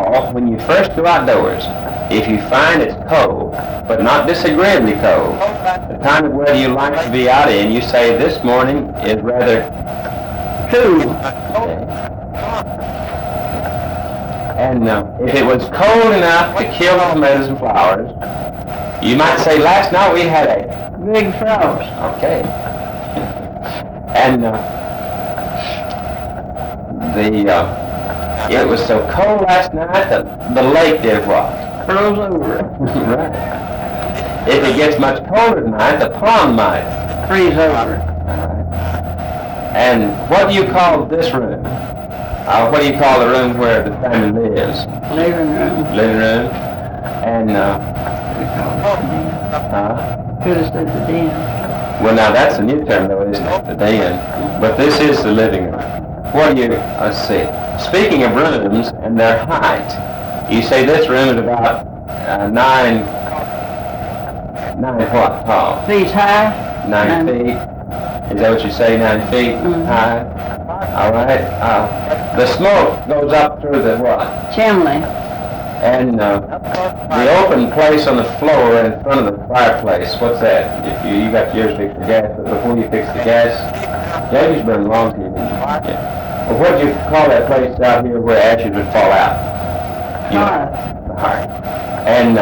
fall when you first go outdoors. If you find it's cold, but not disagreeably cold, the kind of weather you like to be out in, you say this morning is rather Cool. okay. And if it was cold enough to kill the tomatoes and flowers, you might say last night we had a Big frost. okay. And it was so cold last night that the lake did what? Froze over. Right. If it gets much colder tonight, the pond might. Freeze over. And what do you call this room? What do you call the room where the family lives? Living room. Living room. And We call it the den. Could have said the den. well, now that's a new term, though, isn't it? The den. But this is the living room. What do you? Let's see. Speaking of rooms and their height, you say this room is about 9 what tall? Feet high. 9 feet. Is that what you say? 9 feet high. All right. The smoke goes up through the what? Chimney. And the open place on the floor in front of the fireplace. What's that? If you got yours fixed for gas, but before you fix the gas, James burned long to you. Yeah. Well, what do you call that place out here where ashes would fall out? Hearth. Hearth. And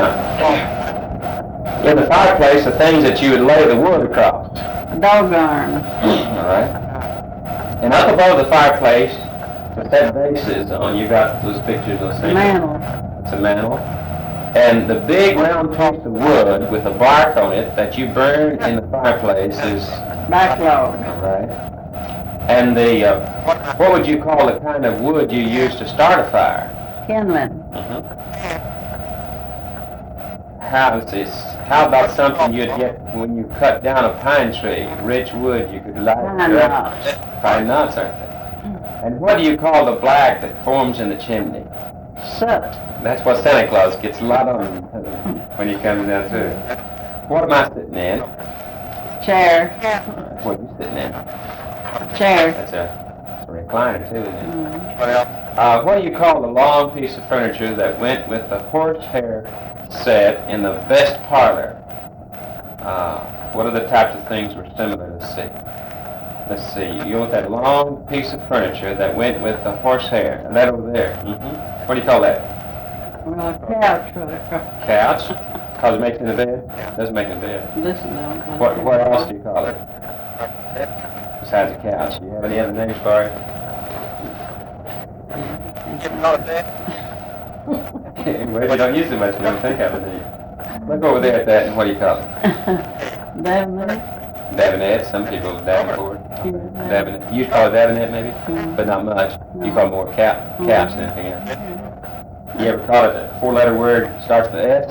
in the fireplace, the things that you would lay the wood across. Dog iron. All right. And up above the fireplace, with that bases on, you got those pictures of things. Mantle. It's a mantle. And the big round piece of wood with a bark on it that you burn in the fireplace is Backlog. all right. And what would you call the kind of wood you use to start a fire? Kindling. How about something you'd get when you cut down a pine tree? Rich wood you could light. Pine knots. Pine knots, aren't they? And what do you call the black that forms in the chimney? Soot. That's what Santa Claus gets a lot on when he comes down through. What am I sitting in? Chair. What are you sitting in? Chair. That's a recliner too, isn't it? What do you call the long piece of furniture that went with the horsehair set in the best parlor? What are the types of things were similar? Let's see. You want that long piece of furniture that went with the horsehair. That over there. What do you call that? Well, a couch. Couch? Because it makes it in the bed? Doesn't make it in the bed. This is no. What else do you call it? Besides a couch. Do you have any other names for it? Well, you don't use it much. You don't think of it, do you? Look over there at that, and what do you call it? Davenport. Davenette. Some people Davenport. Davenette. You call it Davenette, maybe? But not much. You call it more couch than anything else. You ever call it a four-letter word that starts with S?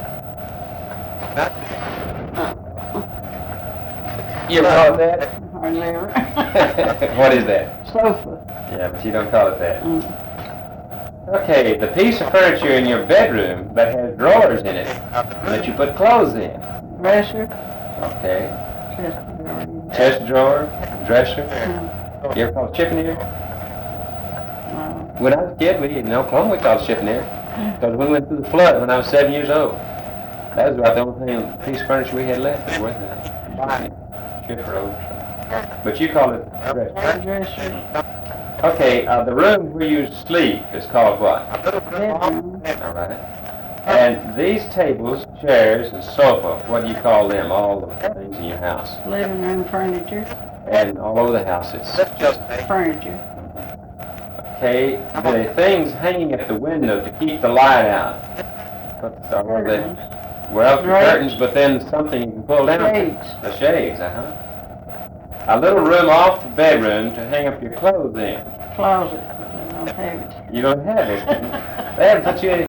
You ever call it that? Hardly ever. What is that? Sofa. Yeah, but you don't call it that. Okay, the piece of furniture in your bedroom that has drawers in it that you put clothes in. Dresser. Okay. Chest drawer. Chest drawer, dresser. You ever call it chiffonier? No. When I was a kid, we in Oklahoma we called it chiffonier. Because when we went through the flood when I was 7 years old. That was about the only piece of furniture we had left. Wasn't it? Chiffer. But you call it dresser. Dresser. Okay, the room where you sleep is called what? Bedroom. All right. And these tables, chairs, and sofa, what do you call them? All the things in your house. Living room furniture. And all over the house, it's just Furniture. okay. The things hanging at the window to keep the light out. What are they? Curtains. Well, the Drapes. curtains, but then something you can pull down. Shades. The shades, A little room off the bedroom to hang up your clothes in. Closet. But I don't have it. You don't have it. They haven't put you in